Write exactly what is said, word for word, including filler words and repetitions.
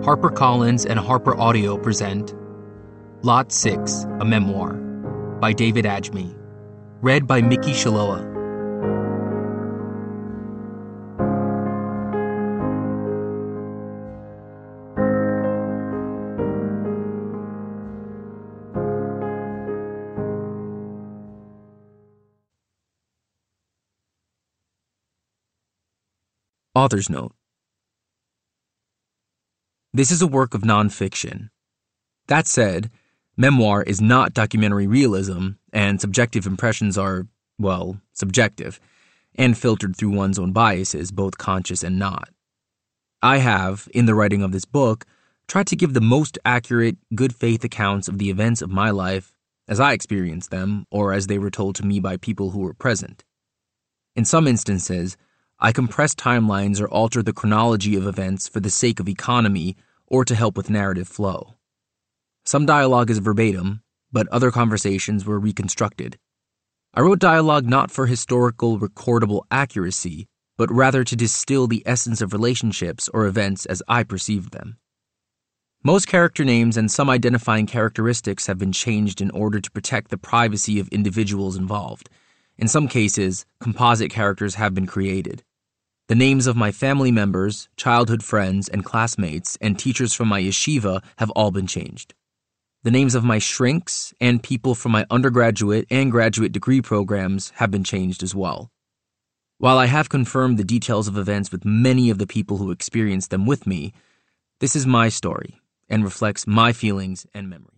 HarperCollins and Harper Audio present Lot six, a Memoir by David Ajmi. Read by Mickey Shiloah. Author's Note. This is a work of nonfiction. That said, memoir is not documentary realism, and subjective impressions are, well, subjective, and filtered through one's own biases, both conscious and not. I have, in the writing of this book, tried to give the most accurate, good faith accounts of the events of my life as I experienced them, or as they were told to me by people who were present. In some instances, I compress timelines or alter the chronology of events for the sake of economy or to help with narrative flow. Some dialogue is verbatim, but other conversations were reconstructed. I wrote dialogue not for historical, recordable accuracy, but rather to distill the essence of relationships or events as I perceived them. Most character names and some identifying characteristics have been changed in order to protect the privacy of individuals involved. In some cases, composite characters have been created. The names of my family members, childhood friends, and classmates, and teachers from my yeshiva have all been changed. The names of my shrinks and people from my undergraduate and graduate degree programs have been changed as well. While I have confirmed the details of events with many of the people who experienced them with me, this is my story and reflects my feelings and memories.